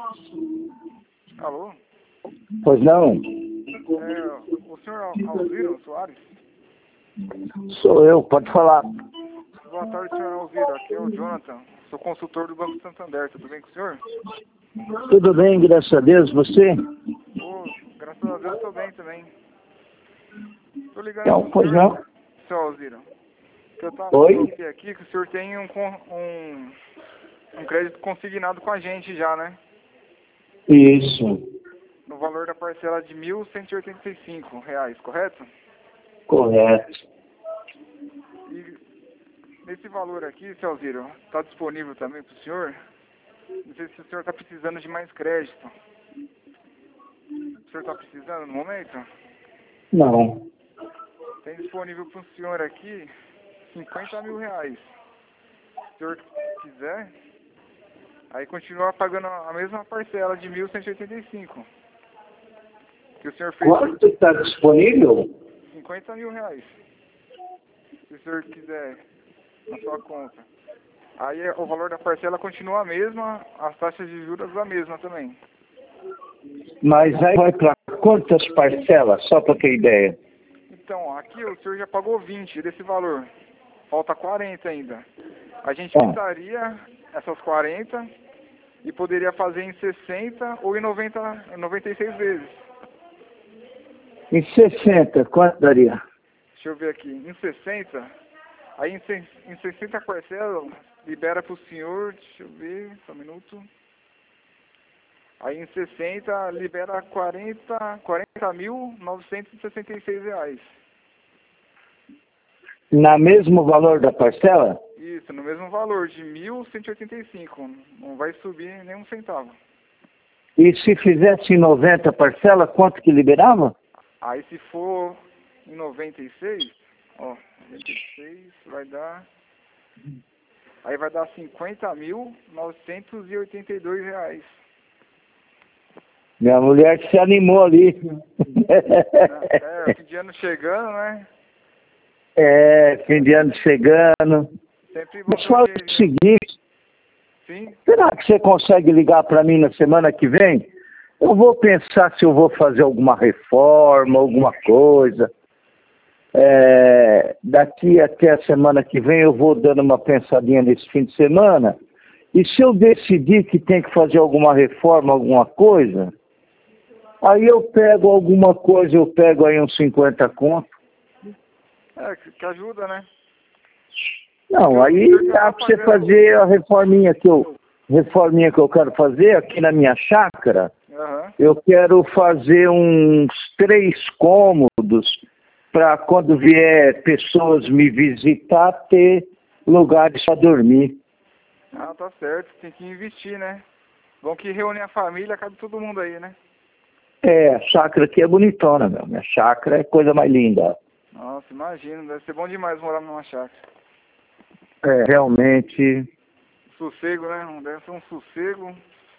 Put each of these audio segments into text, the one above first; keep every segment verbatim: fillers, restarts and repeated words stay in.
Alô? Pois não? É, o senhor Alziro Soares? Sou eu, pode falar. Boa tarde, senhor Alziro. Aqui é o Jonathan. Sou consultor do Banco Santander. Tudo bem com o senhor? Tudo bem, graças a Deus. Você? Pô, graças a Deus estou bem também. Tô ligando Então, pro pois senhor, não? seu Alziro. Que eu tava Oi? vendo aqui que o senhor tem um, con- um, um crédito consignado com a gente já, né? Isso, No valor da parcela de mil cento e oitenta e cinco reais, correto? correto. E nesse valor aqui, seu Alziro, está disponível também para o senhor? Não sei se o senhor está precisando de mais crédito. O senhor está precisando no momento? Não. Tem disponível para o senhor aqui cinquenta mil reais. Se o senhor quiser, aí continua pagando a mesma parcela de mil cento e oitenta e cinco. Que o senhor fez Quanto está disponível? cinquenta mil reais. Se o senhor quiser, na sua conta. Aí o valor da parcela continua a mesma, as taxas de juros a mesma também. Mas aí vai para quantas parcelas, só para ter ideia? Então, aqui o senhor já pagou vinte desse valor. Falta quarenta ainda. A gente Ah. quitaria essas quarenta e poderia fazer em sessenta ou em noventa, noventa e seis vezes. Em sessenta, quanto daria? Deixa eu ver aqui. Em sessenta, aí em, se- em sessenta parcelas, libera para o senhor, deixa eu ver, só um minuto. Aí em sessenta, libera quarenta, quarenta mil novecentos e sessenta e seis reais. Na mesmo valor da parcela? Isso, no mesmo valor de mil cento e oitenta e cinco. Não vai subir nem um centavo. E se fizesse em noventa parcelas, quanto que liberava? Aí se for em noventa e seis, ó, noventa e seis vai dar... Aí vai dar cinquenta mil novecentos e oitenta e dois reais. Minha mulher se animou ali. É, fim de ano chegando, né? É, fim de ano chegando. Sempre bom Mas ter um fala o dinheirinho. seguinte, Sim, será que você consegue ligar para mim na semana que vem? Eu vou pensar se eu vou fazer alguma reforma, alguma coisa. É, daqui até a semana que vem eu vou dando uma pensadinha nesse fim de semana. E se eu decidir que tem que fazer alguma reforma, alguma coisa, aí eu pego alguma coisa, eu pego aí uns cinquenta conto. é, que, que ajuda, né? Não, aí dá para você fazer a reforminha que eu, reforminha que eu quero fazer aqui na minha chácara. Aham. Eu quero fazer uns três cômodos para quando vier pessoas me visitar ter lugares para dormir. Ah, tá certo. Tem que investir, né? Bom que reúne a família, cabe todo mundo aí, né? É, a chácara aqui é bonitona, meu. Minha chácara é coisa mais linda. Nossa, imagino. Deve ser bom demais morar numa chácara. É, realmente. Sossego, né? Não deve ser um sossego.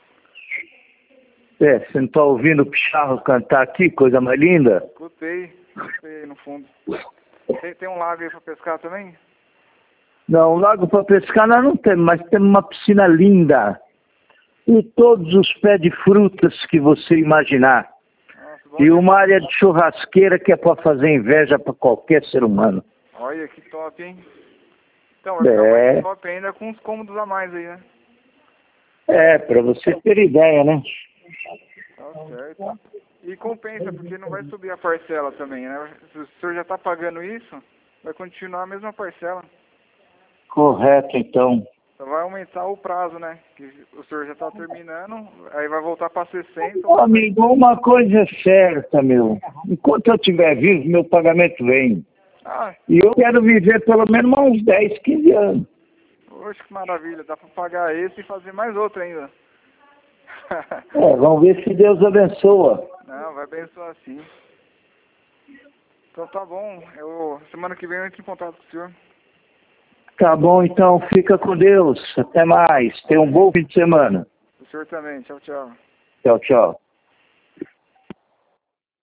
É, você não está ouvindo o Picharro cantar aqui, coisa mais linda? Escutei. Escutei aí no fundo. Tem, tem um lago aí pra pescar também? Não, lago para pescar nós não temos, mas temos uma piscina linda. E todos os pés de frutas que você imaginar. Nossa, bom E demais. uma área de churrasqueira que é para fazer inveja para qualquer ser humano. Olha que top, hein? Então, vai ficar É, mais top ainda com uns cômodos a mais aí, né? é para você ter ideia, né? Tá certo. E compensa, porque não vai subir a parcela também, né? Se o senhor já tá pagando isso, vai continuar a mesma parcela. Correto, então. Só vai aumentar o prazo, né? Que o senhor já tá terminando, aí vai voltar para sessenta. Ô, amigo, uma coisa é certa, meu. Enquanto eu estiver vivo, meu pagamento vem. Ah, E eu quero viver pelo menos uns dez, quinze anos. oxe, que maravilha. Dá para pagar esse e fazer mais outro ainda. É, vamos ver se Deus abençoa. Não, vai abençoar sim. Então tá bom. Eu, semana que vem eu entro em contato com o senhor. Tá bom, então fica com Deus. Até mais. Tenha um bom fim de semana. O senhor também. Tchau, tchau. Tchau, tchau.